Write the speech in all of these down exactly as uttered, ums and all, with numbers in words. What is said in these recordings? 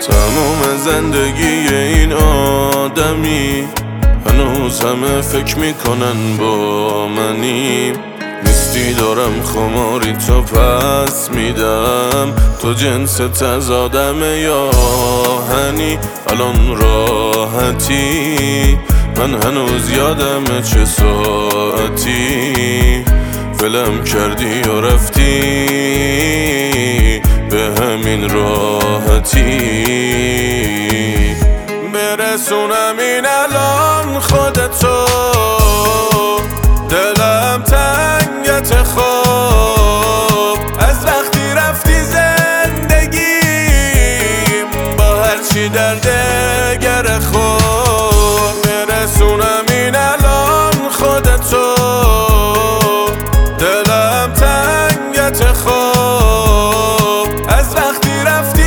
تمام زندگی این آدمی هنوز همه فکر میکنن با منی. نیستی دارم خماری تو پس میدم، تو جنس تزادم یا هنی. الان راحتی من هنوز یادم چه ساعتی ولم کردی و رفتی به همین راحتی. برسونم این الان خودتو، دلم تنگت خوب از وقتی رفتی زندگیم با هرچی درده گر خور. برسونم این الان خودتو، دلم تنگت خوب از وقتی رفتی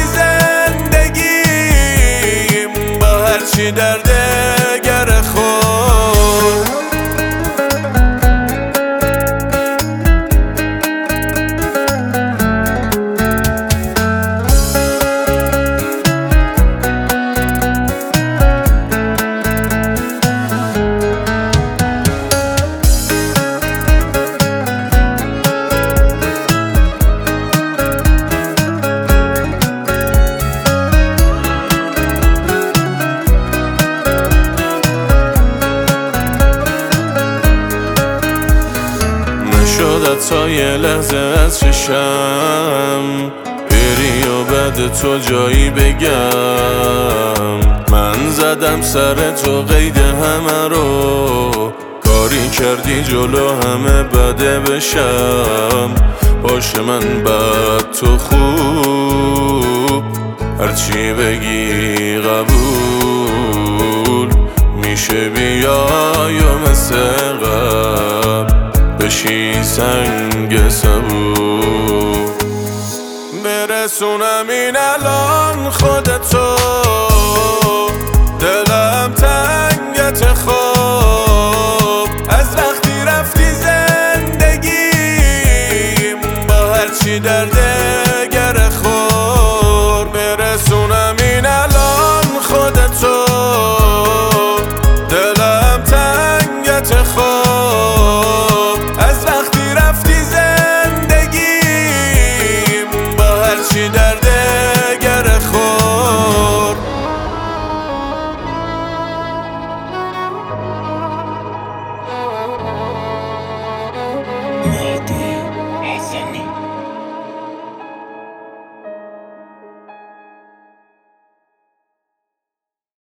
زندگیم با هرچی درده گر خور. شد تا یه لحظه از چشم بری و بعد تو جایی بگم. من زدم سر تو قید همه رو، کاری کردی جلو همه بده بشم. باشه من بد تو خوب، هرچی بگی قبول میشه. بیای و مثل قبل بشی سنگ سبو. برسونم این الان خودتو،